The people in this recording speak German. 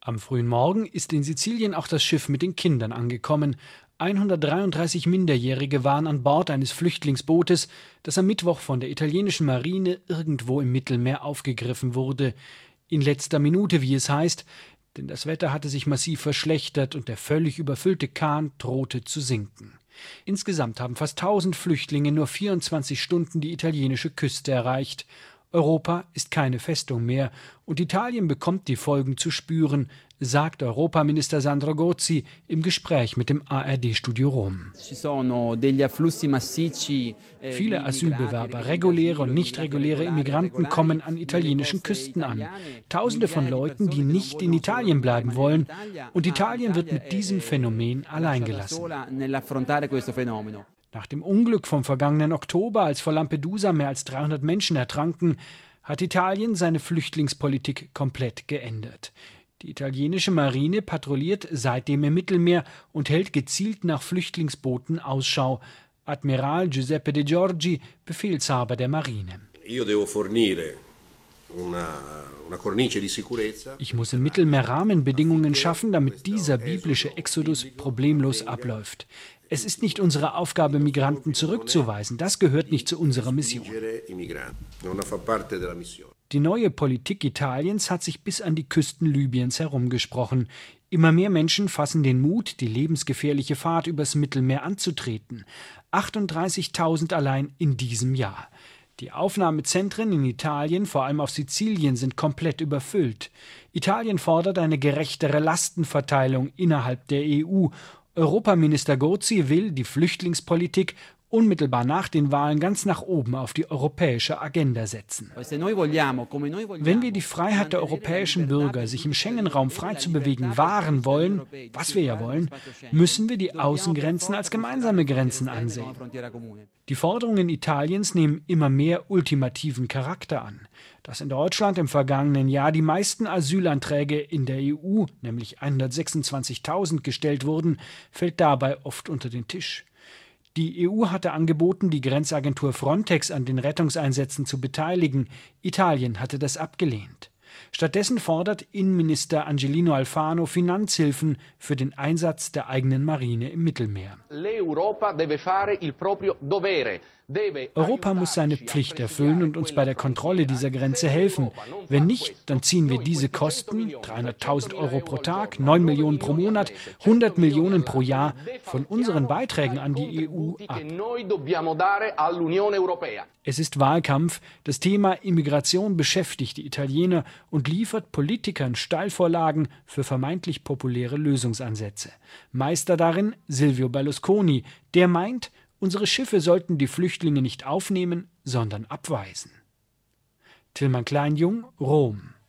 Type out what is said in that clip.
Am frühen Morgen ist in Sizilien auch das Schiff mit den Kindern angekommen. 133 Minderjährige waren an Bord eines Flüchtlingsbootes, das am Mittwoch von der italienischen Marine irgendwo im Mittelmeer aufgegriffen wurde. In letzter Minute, wie es heißt, denn das Wetter hatte sich massiv verschlechtert und der völlig überfüllte Kahn drohte zu sinken. Insgesamt haben fast 1000 Flüchtlinge nur 24 Stunden die italienische Küste erreicht. Europa ist keine Festung mehr und Italien bekommt die Folgen zu spüren, sagt Europaminister Sandro Gozi im Gespräch mit dem ARD-Studio Rom. Viele Asylbewerber, reguläre und nicht reguläre Immigranten kommen an italienischen Küsten an. Tausende von Leuten, die nicht in Italien bleiben wollen. Und Italien wird mit diesem Phänomen alleingelassen. Nach dem Unglück vom vergangenen Oktober, als vor Lampedusa mehr als 300 Menschen ertranken, hat Italien seine Flüchtlingspolitik komplett geändert. Die italienische Marine patrouilliert seitdem im Mittelmeer und hält gezielt nach Flüchtlingsbooten Ausschau. Admiral Giuseppe De Giorgi, Befehlshaber der Marine. Ich muss im Mittelmeer Rahmenbedingungen schaffen, damit dieser biblische Exodus problemlos abläuft. Es ist nicht unsere Aufgabe, Migranten zurückzuweisen. Das gehört nicht zu unserer Mission. Die neue Politik Italiens hat sich bis an die Küsten Libyens herumgesprochen. Immer mehr Menschen fassen den Mut, die lebensgefährliche Fahrt übers Mittelmeer anzutreten. 38.000 allein in diesem Jahr. Die Aufnahmezentren in Italien, vor allem auf Sizilien, sind komplett überfüllt. Italien fordert eine gerechtere Lastenverteilung innerhalb der EU. Europaminister Gozi will die Flüchtlingspolitik unmittelbar nach den Wahlen ganz nach oben auf die europäische Agenda setzen. Wenn wir die Freiheit der europäischen Bürger, sich im Schengen-Raum frei zu bewegen, wahren wollen, was wir ja wollen, müssen wir die Außengrenzen als gemeinsame Grenzen ansehen. Die Forderungen Italiens nehmen immer mehr ultimativen Charakter an. Dass in Deutschland im vergangenen Jahr die meisten Asylanträge in der EU, nämlich 126.000, gestellt wurden, fällt dabei oft unter den Tisch. Die EU hatte angeboten, die Grenzagentur Frontex an den Rettungseinsätzen zu beteiligen. Italien hatte das abgelehnt. Stattdessen fordert Innenminister Angelino Alfano Finanzhilfen für den Einsatz der eigenen Marine im Mittelmeer. Europa muss seine Pflicht erfüllen und uns bei der Kontrolle dieser Grenze helfen. Wenn nicht, dann ziehen wir diese Kosten, 300.000 Euro pro Tag, 9 Millionen pro Monat, 100 Millionen pro Jahr, von unseren Beiträgen an die EU ab. Es ist Wahlkampf. Das Thema Immigration beschäftigt die Italiener und liefert Politikern Steilvorlagen für vermeintlich populäre Lösungsansätze. Meister darin Silvio Berlusconi, der meint, unsere Schiffe sollten die Flüchtlinge nicht aufnehmen, sondern abweisen. Tilman Kleinjung, Rom.